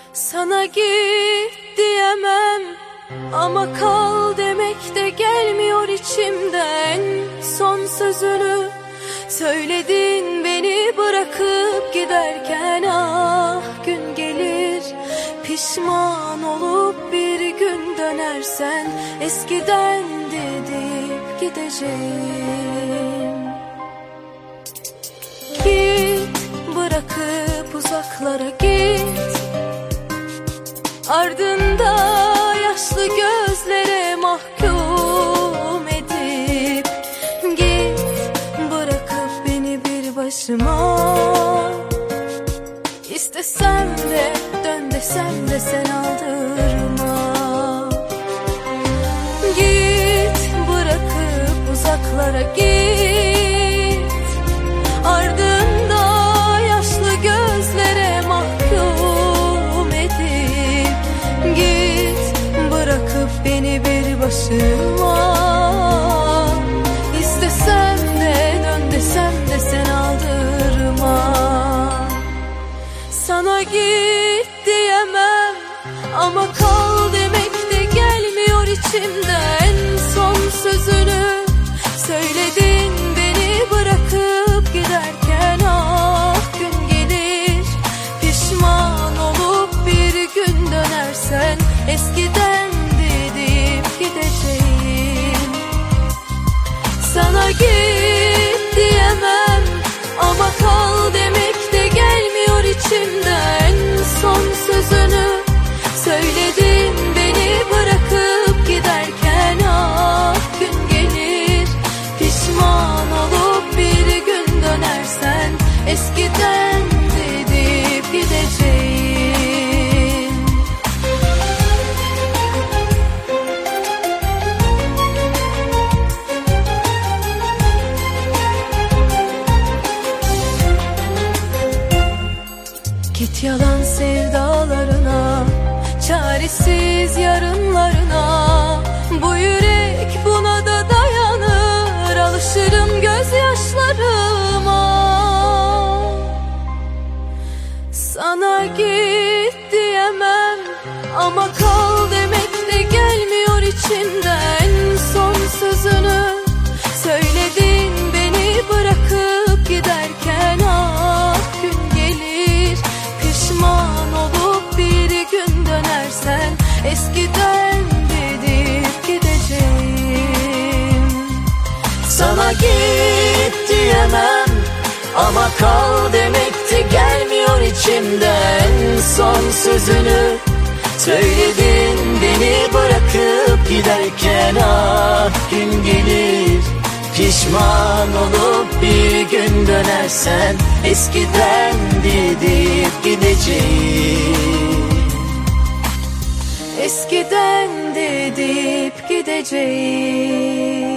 Sana git diyemem ama kal demek de gelmiyor içimden. Son sözünü söyledin beni bırakıp giderken. Ah gün gelir pişman olup bir gün dönersen, eskiden dedip gideceğim. Git bırakıp uzaklara git, ardında yaşlı gözlere mahkum edip git, bırakıp beni bir başıma. İstesem de dön desem de sen aldırma. Git bırakıp uzaklara git, ardında yaşlı gözlere mahkum edip git, bırakıp beni bir başıma. İstesem de dön desem de sen aldırma. Sana git diyemem ama kal demek de gelmiyor içimden. Son sözünü söyledin beni bırakıp giderken. Ah gün gelir pişman olup bir gün dönersen, eskiden dedip gideceğim. Sana git diyemem ama kal demek de gelmiyor içimden. Son sözünü söyledin beni bırakıp giderken. Ah gün gelir pişman olup bir gün dönersen, eskiden dedip gideceğim. Git yalan sevdalarına, çaresiz yarınlarına. Bu yürek buna da dayanır, alışırım gözyaşlarıma. Sana git diyemem ama kal demek de gelmiyor içimden. Son sözünü söyledin beni bırakıp giderken. Ah gün gelir pişman olup bir gün dönersen, eskiden dedip gideceğim. Sana git diyemem ama kal demek de gelmiyor içimden. Son sözünü söyledin beni bırakıp giderken. Ah gün gelir pişman olup bir gün dönersen, eskiden dedip gideceğim. Eskiden dedip gideceğim.